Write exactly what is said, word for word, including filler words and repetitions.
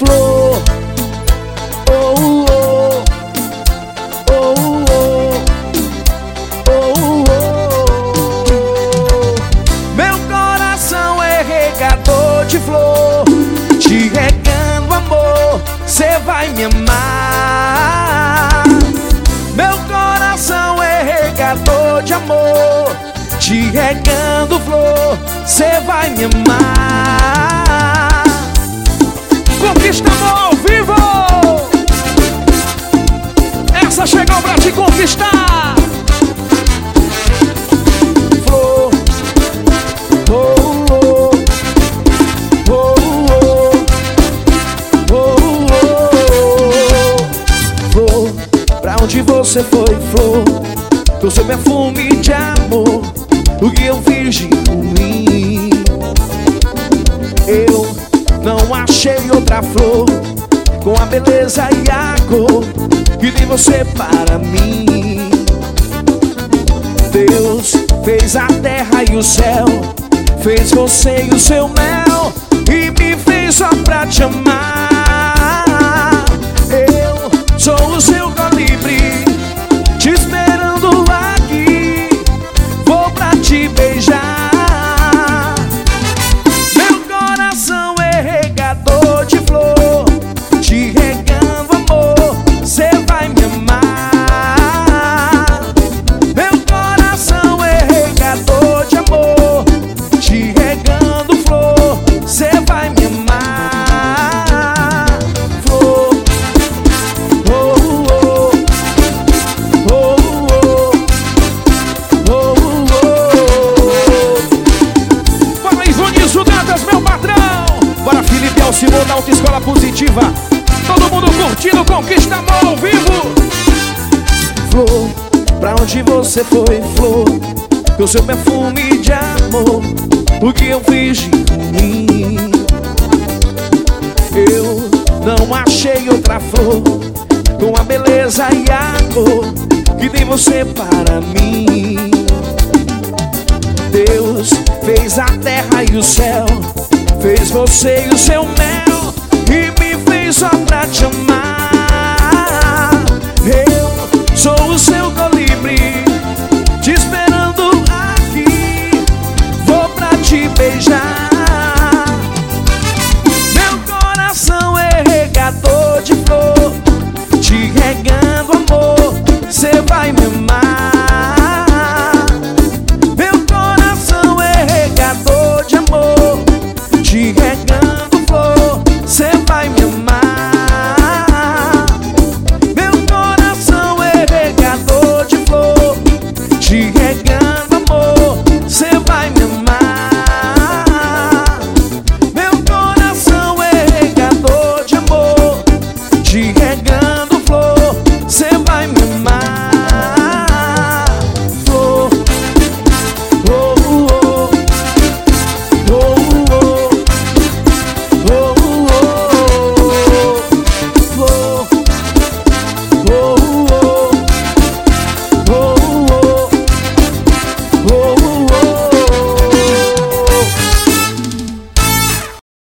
flor. Oh, oh, oh, oh, oh, oh. Meu coração é regador de flor, te regando amor, cê vai me amar. Meu coração é regador de amor, te regando flor, cê vai me amar. Conquista amor ao vivo. Essa chegou pra te conquistar. Flor, oh, oh, oh, oh, oh, oh. Flor, pra onde você foi, flor? Do seu perfume de amor, o que eu fiz de ruim? Eu não achei outra flor com a beleza e a cor que tem você para mim. Deus fez a terra e o céu, fez você e o seu mel, e me fez só pra te amar. Eu sou o seu colibri, te esperando aqui, vou pra te beijar. Meu coração é regador de flor, te regando amor, cê vai me amar. Meu coração é regador de amor, te regando flor, cê vai me amar. Flor, oh, oh, oh, oh, oh, oh. Fala Ivonizo Dantas, meu patrão. Bora Felipe Alcimor da Autoescola Positiva. Todo mundo curtindo Conquista Amor ao vivo. Flor, pra onde você foi, flor? Com seu perfume de amor, o que eu fiz de ruim? Eu não achei outra flor com a beleza e a cor que tem você para mim. Deus fez a terra e o céu, fez você e o seu mel,